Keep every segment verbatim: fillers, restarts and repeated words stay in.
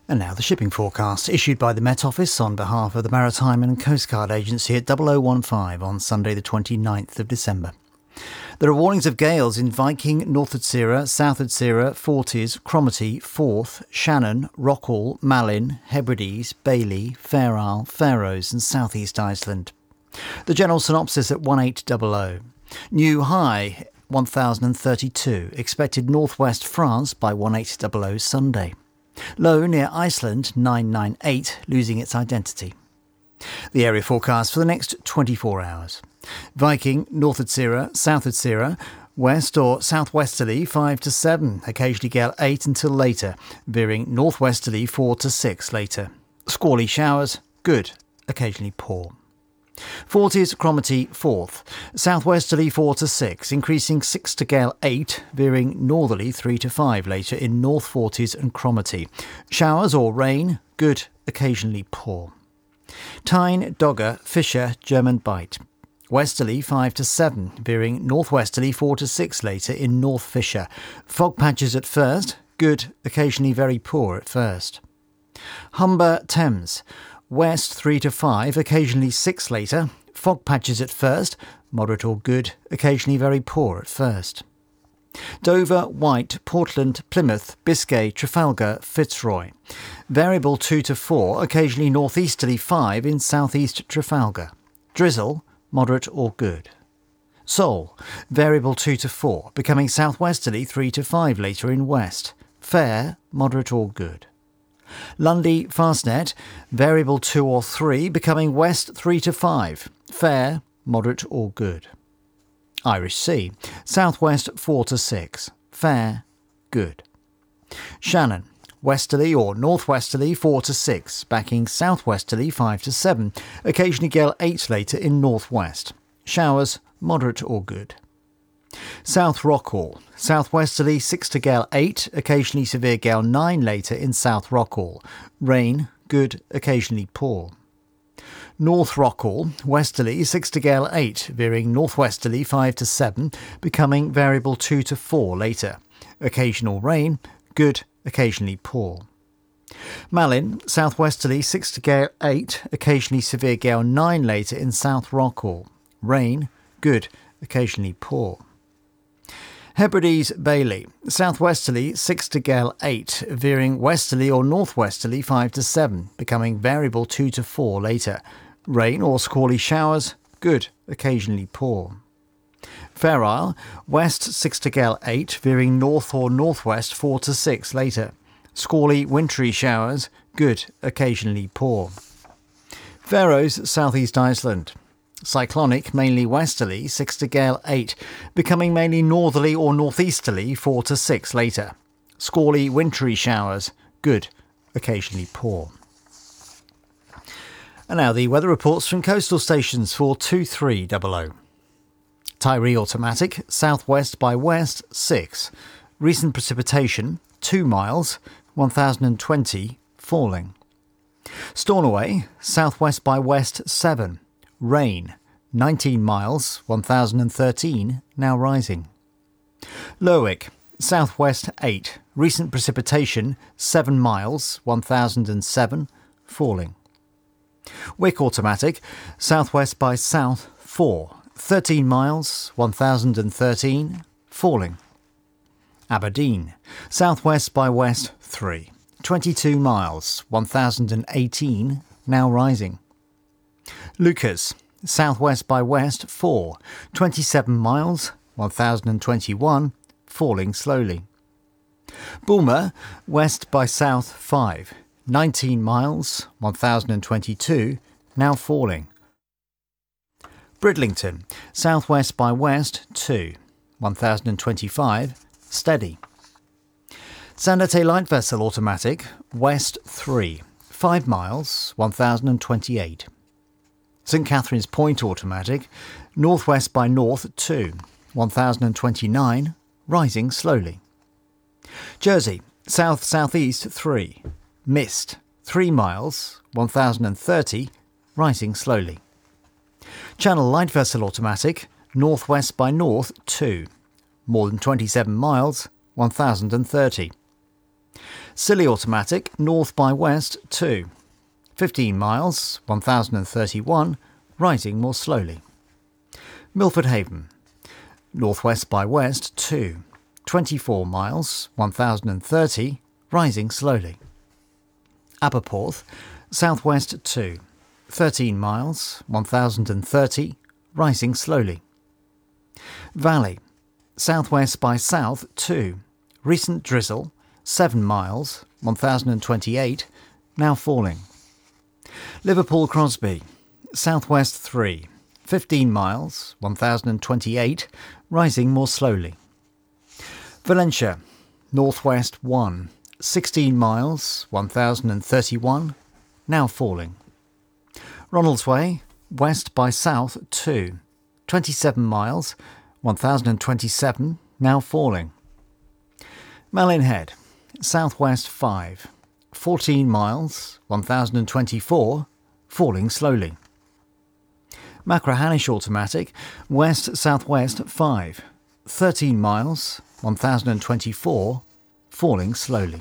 And now the shipping forecast, issued by the Met Office on behalf of the Maritime and Coast Guard Agency at double oh one five on Sunday the twenty-ninth of December. There are warnings of gales in Viking, North Utsira, South Utsira, Forties, Cromarty, Forth, Shannon, Rockall, Malin, Hebrides, Bailey, Fair Isle, Faroes and South East Iceland. The general synopsis at eighteen hundred. New high one thousand thirty-two, expected northwest France by eighteen hundred Sunday. Low near Iceland nine ninety-eight, losing its identity. The area forecast for the next twenty-four hours. Viking, North Utsira, South Utsira, west or southwesterly five to seven, occasionally gale eight until later, veering northwesterly four to six later. Squally showers, good, occasionally poor. Forties, Cromarty, Forth. Southwesterly four to six, increasing six to gale eight, veering northerly three to five later in North Forties and Cromarty. Showers or rain, good, occasionally poor. Tyne, Dogger, Fisher, German Bight. Westerly five to seven, veering northwesterly four to six later in North Fisher. Fog patches at first, good, occasionally very poor at first. Humber, Thames. West three to five, occasionally six later. Fog patches at first, moderate or good, occasionally very poor at first. Dover, White, Portland, Plymouth, Biscay, Trafalgar, Fitzroy. Variable two to four, occasionally northeasterly five in southeast Trafalgar. Drizzle, moderate or good. Seoul, variable two to four, becoming southwesterly three to five later in west. Fair, moderate or good. Lundy, Fastnet, variable two or three, becoming west three to five. Fair, moderate or good. Irish Sea, southwest four to six. Fair, good. Shannon, westerly or northwesterly four to six, backing southwesterly five to seven, occasionally gale eight later in northwest. Showers, moderate or good. South Rockall, southwesterly six to gale eight, occasionally severe gale nine later in South Rockall. Rain, good, occasionally poor. North Rockall, westerly six to gale eight, veering northwesterly five to seven, becoming variable two to four later. Occasional rain, good, occasionally poor. Malin, southwesterly six to gale eight, occasionally severe gale nine later in South Rockall. Rain, good, occasionally poor. Hebrides, Bailey, southwesterly six to gale eight, veering westerly or northwesterly five to seven, becoming variable two to four later. Rain or squally showers, good, occasionally poor. Fair Isle, west six to gale eight, veering north or northwest four to six later. Squally wintry showers, good, occasionally poor. Faroes, southeast Iceland. Cyclonic, mainly westerly, six to gale eight, becoming mainly northerly or northeasterly four to six later. Squally wintry showers, good, occasionally poor. And now the weather reports from coastal stations for two three hundred. Tiree automatic, southwest by west, six. Recent precipitation, two miles, one thousand twenty, falling. Stornoway, southwest by west, seven. Rain, nineteen miles, one thousand thirteen, now rising. Lerwick, southwest eight. Recent precipitation, seven miles, one thousand seven, falling. Wick automatic, southwest by south, four. thirteen miles, one thousand thirteen, falling. Aberdeen, southwest by west, three. twenty-two miles, one thousand eighteen, now rising. Lucas, southwest by west, four. twenty-seven miles, one thousand twenty-one, falling slowly. Bulmer, west by south, five. nineteen miles, one thousand twenty-two, now falling. Bridlington, southwest by west, two. one thousand twenty-five, steady. Sandate light vessel automatic, west three. five miles, one thousand twenty-eight. St Catherine's Point automatic, northwest by north, two. one thousand twenty-nine, rising slowly. Jersey, south-southeast, three. Mist, three miles, one thousand thirty, rising slowly. Channel light vessel automatic, northwest by north, two. More than twenty-seven miles, one thousand thirty. Scilly automatic, north by west two. fifteen miles, one thousand thirty-one, rising more slowly. Milford Haven, northwest by west two. twenty-four miles, one thousand thirty, rising slowly. Aberporth, southwest two. thirteen miles, one thousand thirty, rising slowly. Valley, southwest by south two. Recent drizzle, seven miles, one thousand twenty-eight, now falling. Liverpool Crosby, southwest three. fifteen miles, one thousand twenty-eight, rising more slowly. Valencia, northwest one. sixteen miles, one thousand thirty-one, now falling. Ronaldsway, west by south two. twenty-seven miles, one thousand twenty-seven, now falling. Malin Head, southwest five. fourteen miles, one thousand twenty-four, falling slowly. Machrihanish automatic, west-southwest five. thirteen miles, one thousand twenty-four, falling slowly.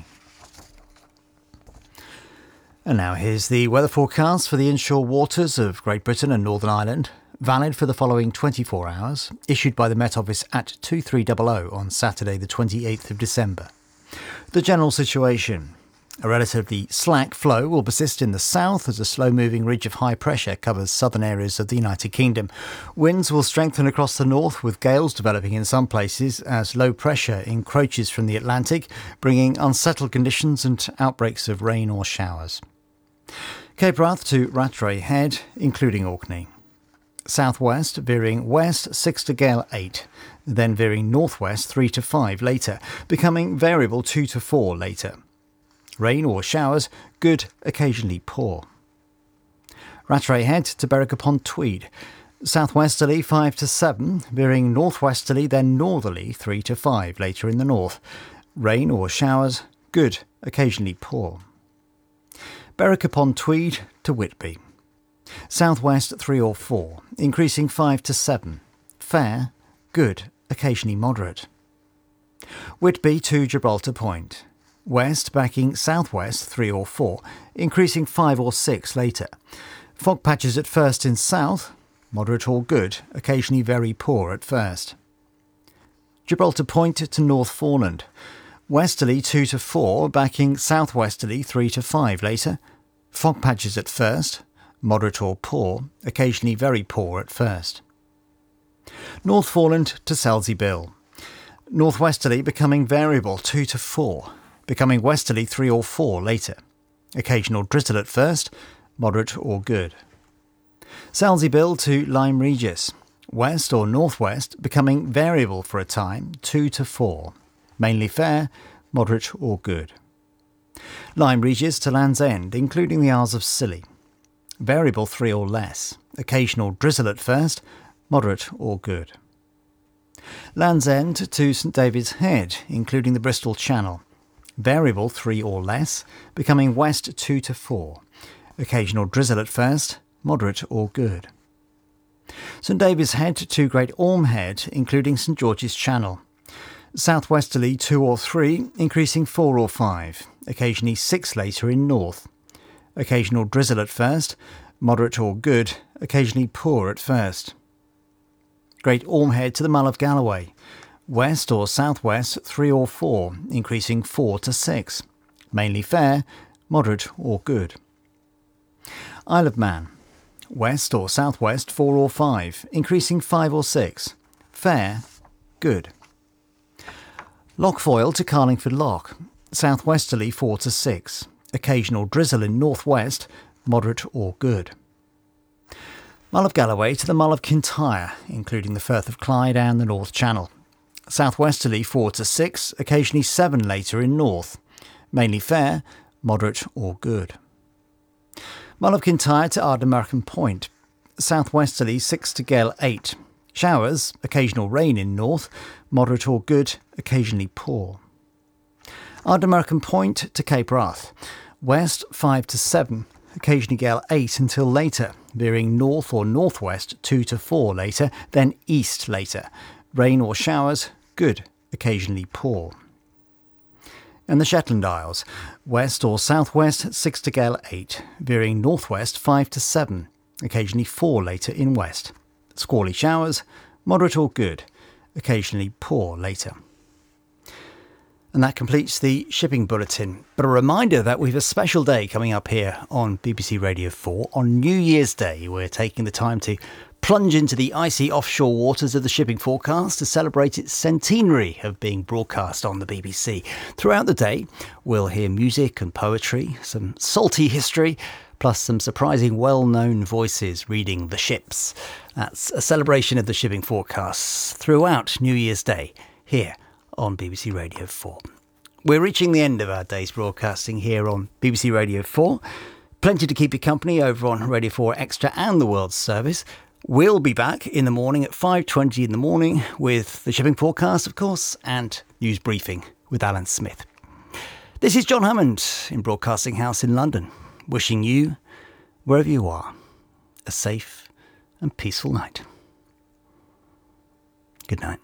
And now here's the weather forecast for the inshore waters of Great Britain and Northern Ireland, valid for the following twenty-four hours, issued by the Met Office at two three hundred on Saturday the twenty-eighth of December. The general situation. A relatively slack flow will persist in the south as a slow-moving ridge of high pressure covers southern areas of the United Kingdom. Winds will strengthen across the north, with gales developing in some places as low pressure encroaches from the Atlantic, bringing unsettled conditions and outbreaks of rain or showers. Cape Wrath to Rattray Head, including Orkney. Southwest veering west six to gale eight, then veering northwest three to five later, becoming variable two to four later. Rain or showers, good, occasionally poor. Rattray Head to Berwick upon Tweed. Southwesterly five to seven, veering northwesterly then northerly three to five later in the north. Rain or showers, good, occasionally poor. Berwick upon Tweed to Whitby. Southwest three or four, increasing five to seven. Fair, good, occasionally moderate. Whitby to Gibraltar Point. West backing southwest three or four, increasing five or six later. Fog patches at first in south, moderate or good, occasionally very poor at first. Gibraltar Point to North Foreland. Westerly two to four, backing southwesterly three to five later. Fog patches at first, moderate or poor, occasionally very poor at first. North Foreland to Selsey Bill. Northwesterly becoming variable two to four, becoming westerly three or four later. Occasional drizzle at first, moderate or good. Selsey Bill to Lyme Regis. West or northwest becoming variable for a time, two to four. Mainly fair, moderate or good. Lyme Regis to Land's End, including the Isles of Scilly. Variable three or less. Occasional drizzle at first, moderate or good. Land's End to St David's Head, including the Bristol Channel. Variable three or less, becoming west two to four. Occasional drizzle at first, moderate or good. St David's Head to Great Orme Head, including St George's Channel. Southwesterly two or three, increasing four or five. Occasionally six later in north. Occasional drizzle at first, moderate or good, occasionally poor at first. Great Orme Head to the Mull of Galloway. West or southwest three or four, increasing four to six. Mainly fair, moderate or good. Isle of Man. West or southwest four or five, increasing five or six. Fair, good. Lochfoyle to Carlingford Loch. Southwesterly four to six. Occasional drizzle in northwest, moderate or good. Mull of Galloway to the Mull of Kintyre, including the Firth of Clyde and the North Channel. Southwesterly four to six, occasionally seven later in north. Mainly fair, moderate or good. Mull of Kintyre to Ardnamurchan Point. Southwesterly six to gale eight. Showers, occasional rain in north, moderate or good, occasionally poor. Ardnamurchan Point to Cape Wrath. West five to seven, occasionally gale eight until later, veering north or northwest two to four later, then east later. Rain or showers, good, occasionally poor. And the Shetland Isles, west or southwest six to gale eight, veering northwest five to seven, occasionally four later in west. Squally showers, moderate or good, occasionally poor later. And that completes the shipping bulletin. But a reminder that we've a special day coming up here on B B C Radio four. On New Year's Day, we're taking the time to plunge into the icy offshore waters of the shipping forecast to celebrate its centenary of being broadcast on the B B C. Throughout the day, we'll hear music and poetry, some salty history, plus some surprising well-known voices reading the ships. That's a celebration of the shipping forecasts throughout New Year's Day here on B B C Radio four. We're reaching the end of our day's broadcasting here on B B C Radio four. Plenty to keep you company over on Radio four Extra and the World Service. We'll be back in the morning at five twenty in the morning with the shipping forecast, of course, and news briefing with Alan Smith. This is John Hammond in Broadcasting House in London, wishing you, wherever you are, a safe and peaceful night. Good night.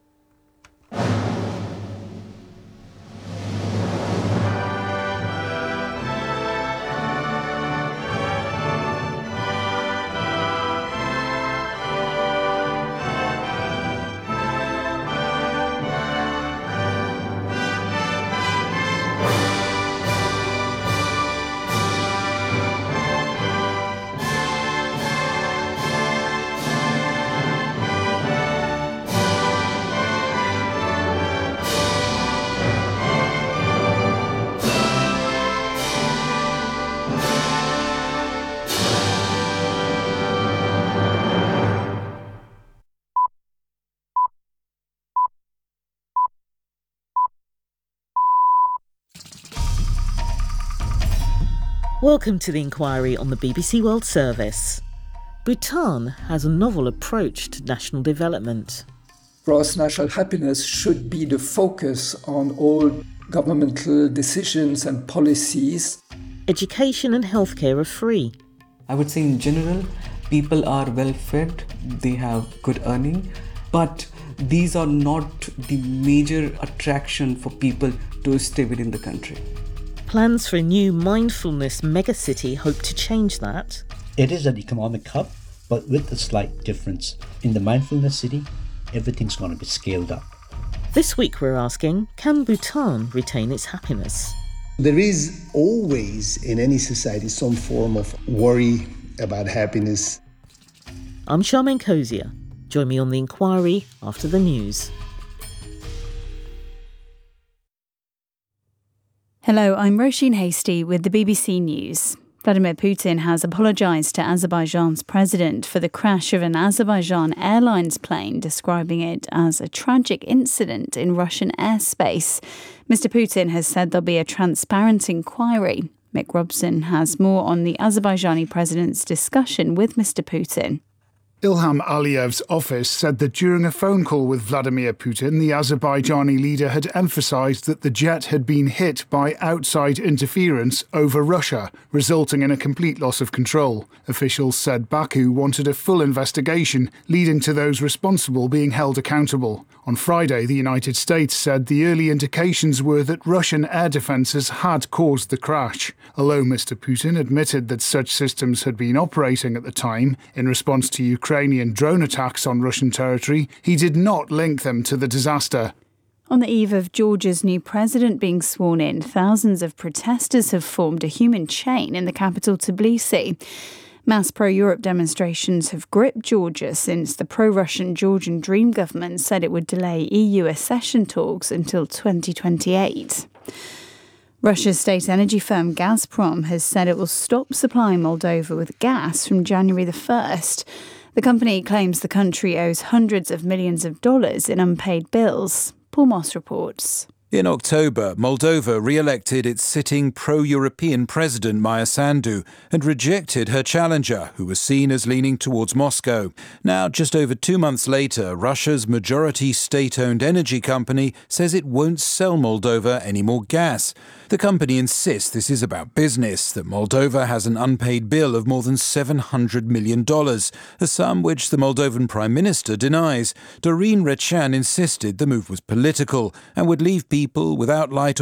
Welcome to the inquiry on the B B C World Service. Bhutan has a novel approach to national development. Gross national happiness should be the focus on all governmental decisions and policies. Education and healthcare are free. I would say in general, people are well fed, they have good earning, but these are not the major attraction for people to stay within the country. Plans for a new mindfulness megacity hope to change that. It is an economic hub, but with a slight difference. In the mindfulness city, everything's going to be scaled up. This week we're asking, can Bhutan retain its happiness? There is always in any society some form of worry about happiness. I'm Charmaine Cozier. Join me on the inquiry after the news. Hello, I'm Roisin Hastie with the B B C News. Vladimir Putin has apologised to Azerbaijan's president for the crash of an Azerbaijan Airlines plane, describing it as a tragic incident in Russian airspace. Mister Putin has said there'll be a transparent inquiry. Mick Robson has more on the Azerbaijani president's discussion with Mister Putin. Ilham Aliyev's office said that during a phone call with Vladimir Putin, the Azerbaijani leader had emphasised that the jet had been hit by outside interference over Russia, resulting in a complete loss of control. Officials said Baku wanted a full investigation, leading to those responsible being held accountable. On Friday, the United States said the early indications were that Russian air defences had caused the crash. Although Mister Putin admitted that such systems had been operating at the time in response to Ukrainian drone attacks on Russian territory, he did not link them to the disaster. On the eve of Georgia's new president being sworn in, thousands of protesters have formed a human chain in the capital Tbilisi. Mass pro-Europe demonstrations have gripped Georgia since the pro-Russian Georgian Dream government said it would delay E U accession talks until twenty twenty-eight. Russia's state energy firm Gazprom has said it will stop supplying Moldova with gas from January the first. The company claims the country owes hundreds of millions of dollars in unpaid bills. Paul Moss reports. In October, Moldova re-elected its sitting pro-European president Maia Sandu and rejected her challenger, who was seen as leaning towards Moscow. Now, just over two months later, Russia's majority state-owned energy company says it won't sell Moldova any more gas. The company insists this is about business, that Moldova has an unpaid bill of more than seven hundred million dollars, a sum which the Moldovan Prime Minister denies. Doreen Rechan insisted the move was political and would leave people without light